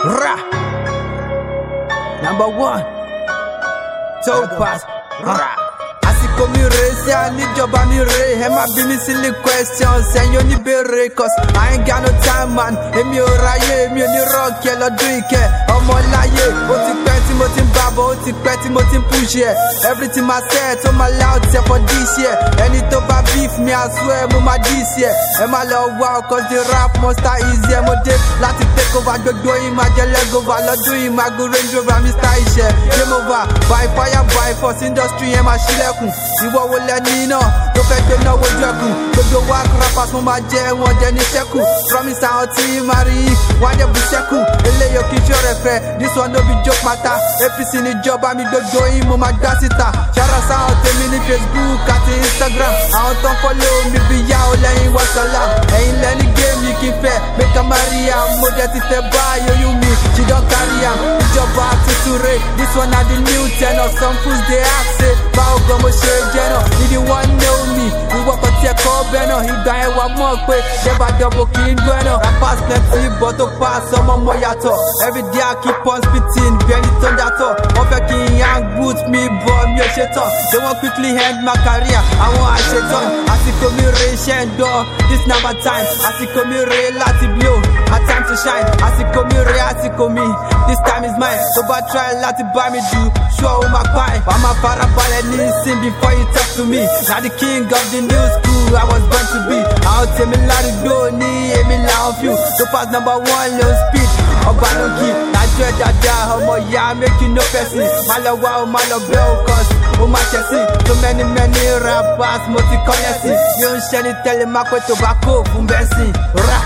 Ra. Number one. Topaz. Ra. Àsìkò mi rè sí àníjọba mi rè. Ẹ má bí mi silly questions, ẹ̀yin oníbèrè. Cause I ain't got no time man. Èmi ò ráyè, èmi ò ní rọ́ọ̀kì ẹ lọ́dún ìkẹ́. Ọmọ láyé, ó ti pẹ́ tí mo ti ń bàbọ̀, ó ti pẹ́ tí mo ti ń push ẹ̀. Everything I said tó máa loud ṣe for this year. Ẹni tó bá beef me I swear mo máa this year. Ẹ má lọ wá o cause the rap monster easy. Mo dé láti take over gbogbo yín máa jẹ legova. Lọ́dún yìí máa gbé Range Rover Mr. Iṣẹ́. Game over, by fire by force industry yẹn máa ṣílẹ̀kùn. Ìwọ wo lẹ́ni náà tó fẹ́ gbé náà wojú ẹkùn. Gbogbo wa rappers mo máa jẹ wọn jẹ ní ṣẹ́kù. Promise àwọn tí máa rí wọ́n jẹ́ bú ṣẹ́kù. Eléyìí kì í ṣe ọ̀rẹ́ fẹ́, this one no be joke matter. APC níjọba mi gbogbo yín mo máa gbá síta. Ṣára sáwọn tèmi ní Facebook àti Instagram. Àwọn tó ń follow mi bí yá o lẹ́yìn wọ́sọ̀lá. Ẹ̀yin lẹ́ni géèmì kì í fẹ́, make a Maria. Mo jẹ́ ti tẹ báyìí oyún mi, she don carry am. Ìjọba tuntun rè, this one na the new tenor. Some fools dey ask say, báwo gan mo ṣe jẹ́ náà? If you wan know me, ìwọ́kọ̀ tí ẹ kọ́ bẹ́ẹ̀ náà. Ìgbà ẹ̀ wá mọ̀ pé ṣẹ́bà dọ̀bọ̀ kì í gbẹ́ náà. Rappers plenty but tó pass ọmọ mọ̀ yàtọ̀. Everyday I keep on spitting bí ẹni tó ń yàtọ̀. Wọ́n fẹ́ kí n hang boot mi bọ̀ mi ò ṣe tán. They wan quickly end my career, àwọn àṣetán. Àsìkò mi rè iṣẹ́ ń dán, this na my time. Àsìkò mi rè láti blow, my time to shine. Àsìkò mi rè àsìkò mi, this time is mine. Tó bá try láti bá mi dù, sure ó máa pa ẹ̀. Wàá máa farabalẹ̀ ní ìsìn before you talk to me. Na the king of the new school I was born to be. Àwọn tèmi ládùúgbò ní èmi làwọn few. tó pass number one low speed. Ọba ló kì, lájọ́ ẹ̀ dáadáa, ọmọ ìyá make you no person. Má lọ wá o, má lọ bẹ́ o cause ó máa ṣẹ̀sìn. So many rappers mo ti kọ́lẹ̀ sí. Mi ò ń ṣe ní tẹ́lẹ̀ máa pé tobacco fún bẹ́sìn. Ra.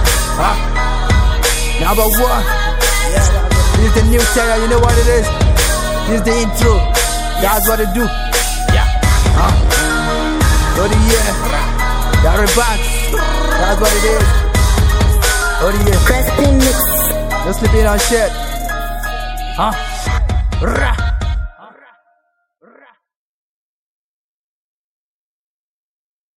Number one. This is the new terror, you know what it is. This is the intro. That's what it do. Oh yeah. That rebax. That's what it is. Oh yeah. Crispin Mix. Just sleeping on shit. Ra.